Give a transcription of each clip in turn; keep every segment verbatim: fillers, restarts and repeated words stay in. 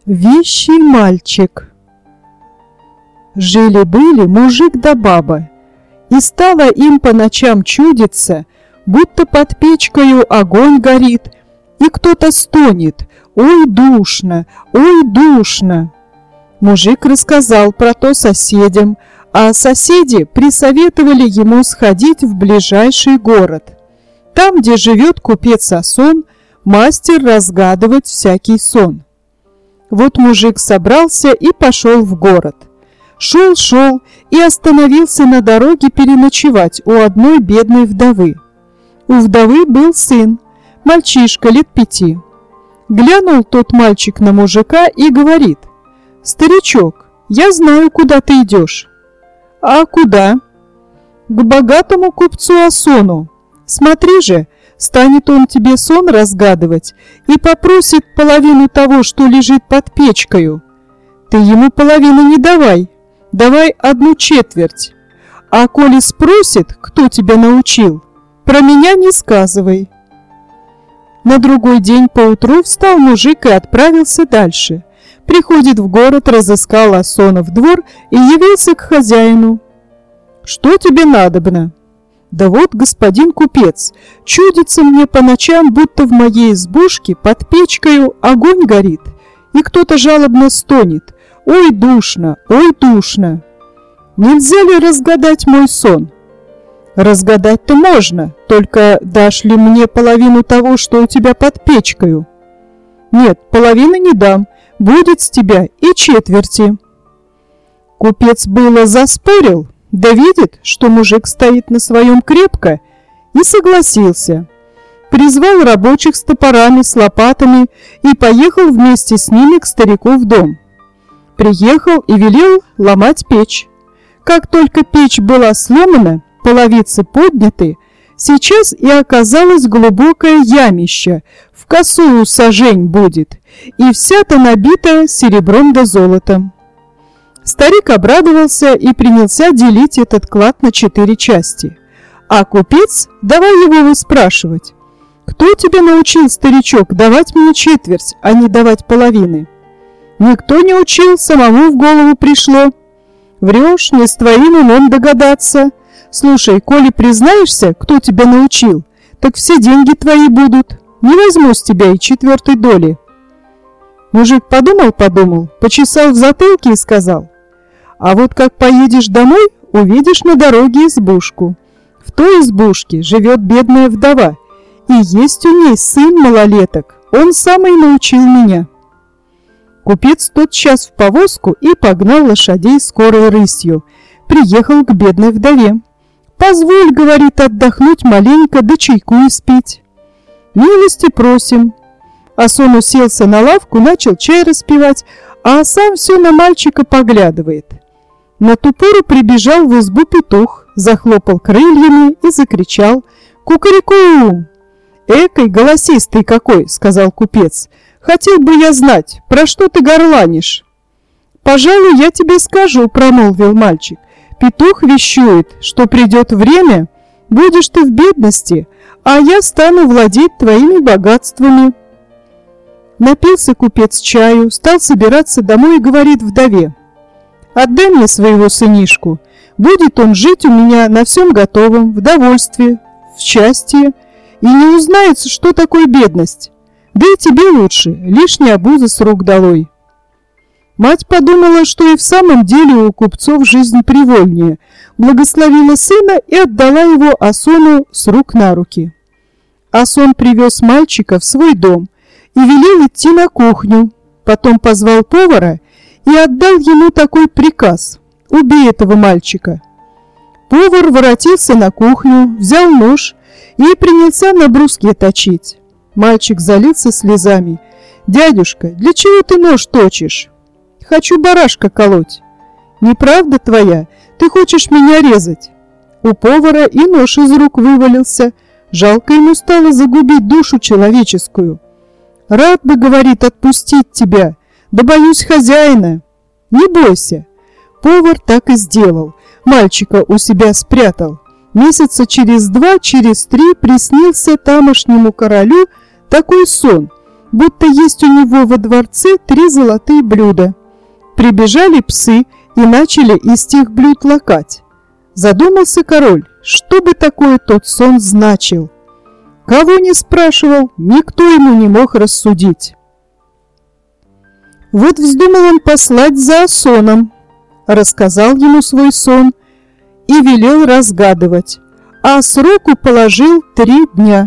Вещий мальчик. Жили-были мужик да баба, и стало им по ночам чудиться, будто под печкою огонь горит, и кто-то стонет: «Ой, душно! Ой, душно!» Мужик рассказал про то соседям, а соседи присоветовали ему сходить в ближайший город. Там, где живет купец Асон, мастер разгадывать всякий сон. Вот мужик собрался и пошел в город. Шел-шел и остановился на дороге переночевать у одной бедной вдовы. У вдовы был сын, мальчишка лет пяти. Глянул тот мальчик на мужика и говорит: «Старичок, я знаю, куда ты идешь». «А куда?» «К богатому купцу Асону. Смотри же, станет он тебе сон разгадывать и попросит половину того, что лежит под печкою. Ты ему половину не давай, давай одну четверть. А коли спросит, кто тебя научил, про меня не сказывай». На другой день поутру встал мужик и отправился дальше. Приходит в город, разыскал Асона в двор и явился к хозяину. «Что тебе надобно?» «Да вот, господин купец, чудится мне по ночам, будто в моей избушке под печкою огонь горит, и кто-то жалобно стонет: ой, душно, ой, душно. Нельзя ли разгадать мой сон?» «Разгадать-то можно, только дашь ли мне половину того, что у тебя под печкою?» «Нет, половины не дам, будет с тебя и четверти». Купец было заспорил, да видит, что мужик стоит на своем крепко, и согласился. Призвал рабочих с топорами, с лопатами и поехал вместе с ними к старику в дом. Приехал и велел ломать печь. Как только печь была сломана, половицы подняты, сейчас и оказалось глубокое ямище, в косую сажень будет, и вся-то набитая серебром да золотом. Старик обрадовался и принялся делить этот клад на четыре части. А купец давай его выспрашивать: «Кто тебя научил, старичок, давать мне четверть, а не давать половины?» «Никто не учил, самому в голову пришло». «Врешь, не с твоим умом догадаться. Слушай, коли признаешься, кто тебя научил, так все деньги твои будут. Не возьму с тебя и четвертой доли». Мужик подумал-подумал, почесал в затылке и сказал: «А вот как поедешь домой, увидишь на дороге избушку. В той избушке живет бедная вдова, и есть у ней сын малолеток, он сам и научил меня». Купец тотчас в повозку и погнал лошадей скорой рысью. Приехал к бедной вдове. «Позволь, — говорит, — отдохнуть маленько, да чайку испить». «Милости просим». Асон уселся на лавку, начал чай распивать, а сам все на мальчика поглядывает. На ту пору прибежал в избу петух, захлопал крыльями и закричал: «Кукареку!» «Экой голосистый какой!» — сказал купец. «Хотел бы я знать, про что ты горланишь». «Пожалуй, я тебе скажу, — промолвил мальчик. Петух вещует, что придет время, будешь ты в бедности, а я стану владеть твоими богатствами». Напился купец чаю, стал собираться домой и говорит вдове: «Отдай мне своего сынишку, будет он жить у меня на всем готовом, в довольстве, в счастье, и не узнается, что такое бедность. Да и тебе лучше, лишняя обуза с рук долой». Мать подумала, что и в самом деле у купцов жизнь привольнее, благословила сына и отдала его Асону с рук на руки. Асон привез мальчика в свой дом и велел идти на кухню, потом позвал повара и отдал ему такой приказ: «Убей этого мальчика». Повар воротился на кухню, взял нож и принялся на бруске точить. Мальчик залился слезами. «Дядюшка, для чего ты нож точишь?» «Хочу барашка колоть». «Неправда твоя, ты хочешь меня резать». У повара и нож из рук вывалился. Жалко ему стало загубить душу человеческую. «Рад бы, — говорит, — отпустить тебя, да боюсь хозяина». «Не бойся». Повар так и сделал. Мальчика у себя спрятал. Месяца через два, через три приснился тамошнему королю такой сон, будто есть у него во дворце три золотые блюда. Прибежали псы и начали из тех блюд лакать. Задумался король, что бы такое тот сон значил. Кого не спрашивал, никто ему не мог рассудить. Вот вздумал он послать за Асоном, рассказал ему свой сон и велел разгадывать, а сроку положил три дня.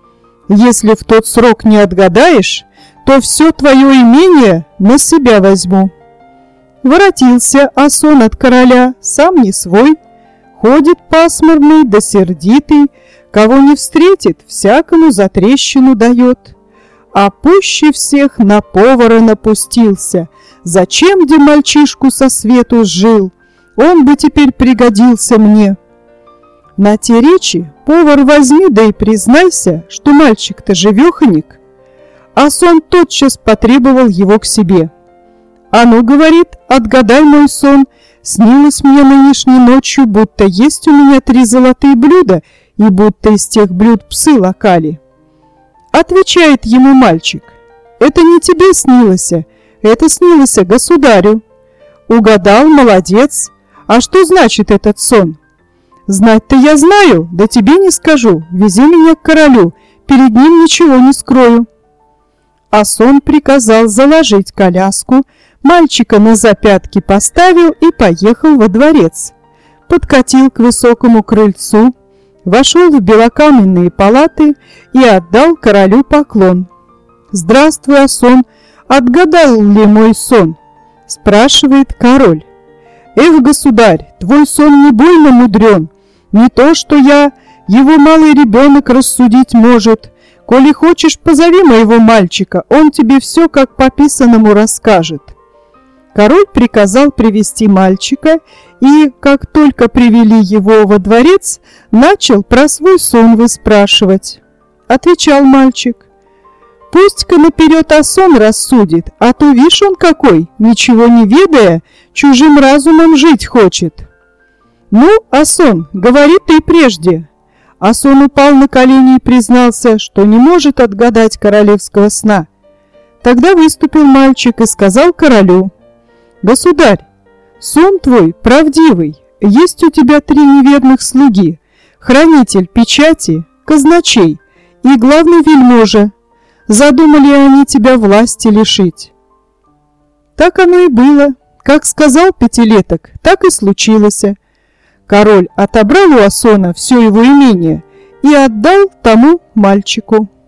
Если в тот срок не отгадаешь, то все твое имение на себя возьму. Воротился Асон от короля, сам не свой, ходит пасмурный да сердитый, кого не встретит, всякому затрещину дает. А пуще всех на повара напустился. Зачем где мальчишку со свету сжил? Он бы теперь пригодился мне. На те речи повар возьми, да и признайся, что мальчик-то живеханик. Асон тотчас потребовал его к себе. А ну, говорит, отгадай мой сон. Снилось мне нынешней ночью, будто есть у меня три золотые блюда, и будто из тех блюд псы лакали. Отвечает ему мальчик: это не тебе снилось, это снилось государю. Угадал, молодец. А что значит этот сон? Знать-то я знаю, да тебе не скажу. Вези меня к королю, перед ним ничего не скрою. Асон приказал заложить коляску, мальчика на запятки поставил и поехал во дворец. Подкатил к высокому крыльцу, вошел в белокаменные палаты и отдал королю поклон. «Здравствуй, Асон, отгадал ли мой сон?» – спрашивает король. «Эх, государь, твой сон не больно мудрен, не то, что я, его малый ребенок рассудить может. Коли хочешь, позови моего мальчика, он тебе все как по писанному расскажет». Король приказал привести мальчика, и, как только привели его во дворец, начал про свой сон выспрашивать. Отвечал мальчик: «Пусть-ка наперед Асон рассудит, а то, вишь он какой, ничего не ведая, чужим разумом жить хочет». «Ну, Асон, говори ты прежде». Асон упал на колени и признался, что не может отгадать королевского сна. Тогда выступил мальчик и сказал королю: «Государь, сон твой правдивый, есть у тебя три неверных слуги, хранитель печати, казначей и главный вельможа. Задумали они тебя власти лишить». Так оно и было. Как сказал пятилеток, так и случилось. Король отобрал у Асона все его имение и отдал тому мальчику.